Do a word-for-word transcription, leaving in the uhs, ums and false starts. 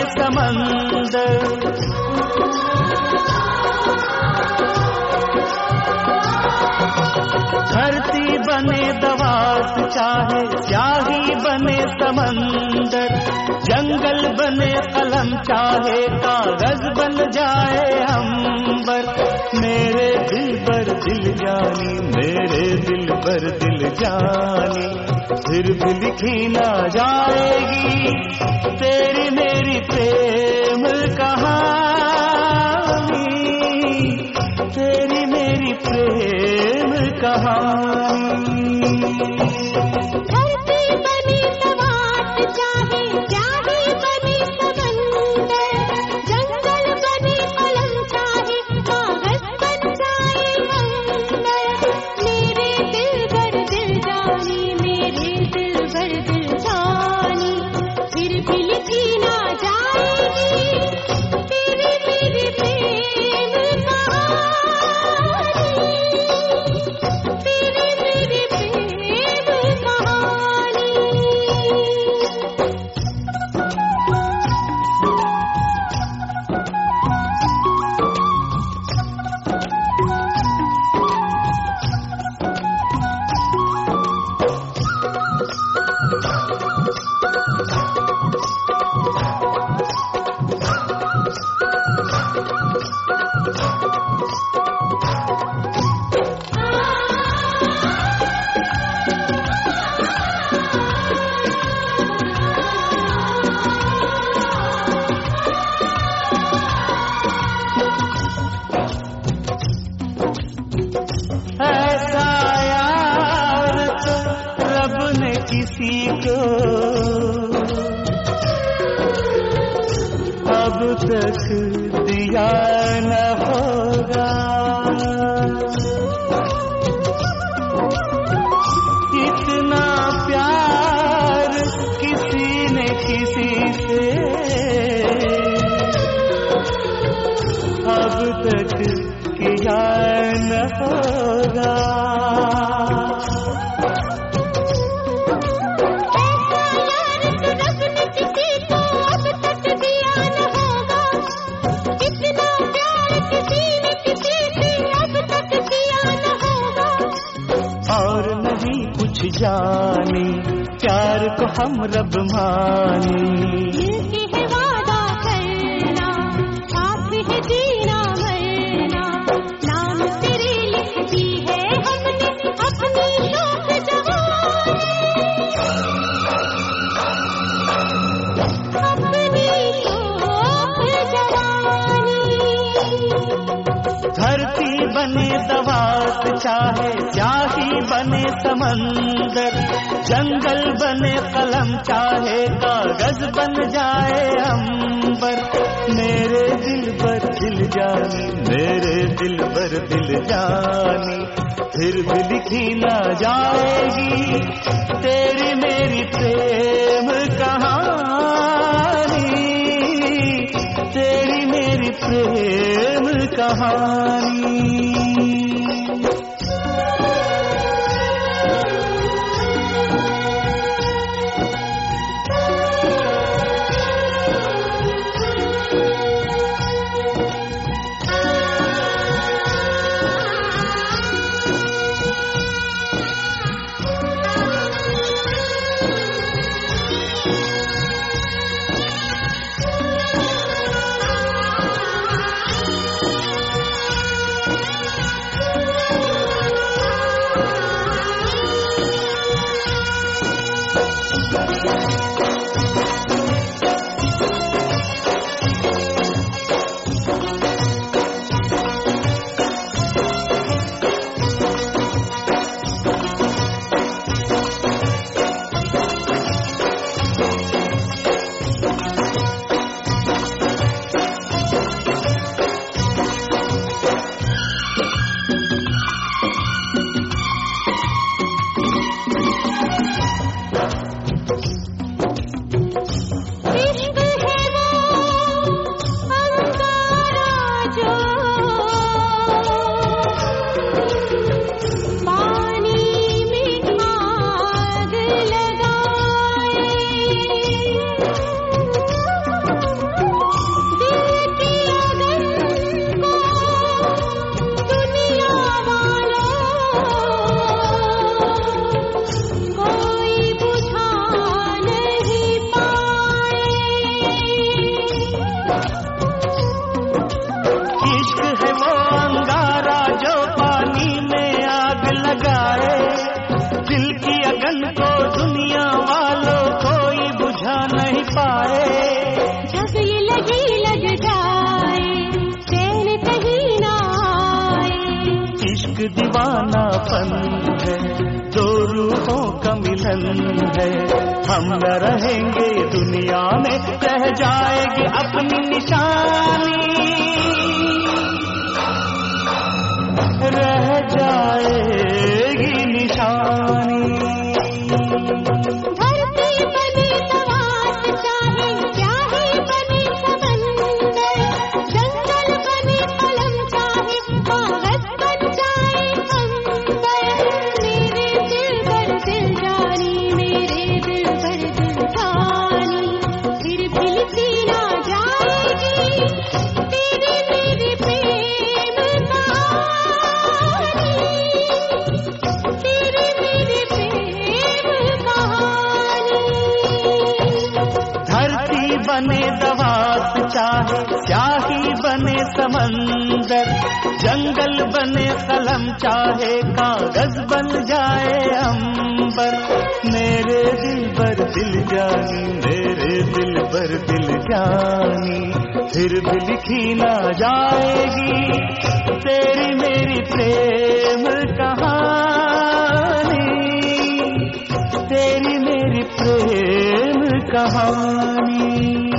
समंदर। धरती बने दवात चाहे स्याही बने समंदर, जंगल बने कलम चाहे कागज बन जाए अंबर। मेरे दिल पर दिल जानी, मेरे दिल पर दिल जानी, फिर भी लिखी ना जाएगी तेरी मेरी प्रेम कहानी, तेरी मेरी प्रेम कहानी। किसी को अब तक दिया न होगा, इतना प्यार किसी ने किसी से अब तक किया न होगा। जाने प्यार को हम रब माने, दिल के वादा करना साथ है जीना मरना, नाम तेरे लिख दी है हमने अपनी शौक जवानी, अपनी शौक जवानी। धरती बने दवात चाहे स्याही बने समंदर, जंगल बने कलम चाहे कागज बन जाए अंबर। मेरे दिल पर दिल जानी, मेरे दिल पर दिल जानी, फिर भी लिखी ना जाएगी तेरी मेरी प्रेम कहानी, तेरी मेरी प्रेम कहानी। दीवानापन है, दो रूहों का मिलन है। हम न रहेंगे दुनिया में, रह जाएगी अपनी निशानी, रह जाएगी निशानी। धरती बने सवात चाहे स्याही बने समंदर, जंगल बने कलम चाहे कागज बन जाए अंबर। मेरे दिल पर दिल जानी, मेरे दिल पर दिल जानी, फिर भी लिखी ना जाएगी तेरे मेरे प्रेम कहानी, तेरे मेरे प्रेम कहानी। धरती बने दवात चाहे स्याही बने समंदर, जंगल बने कलम चाहे कागज बन जाए अंबर। मेरे दिल पर दिल जानी, मेरे दिल पर दिल जानी, फिर भी लिखी ना जाएगी तेरी मेरी प्रेम कहानी, तेरी मेरी प्रेम कहानी।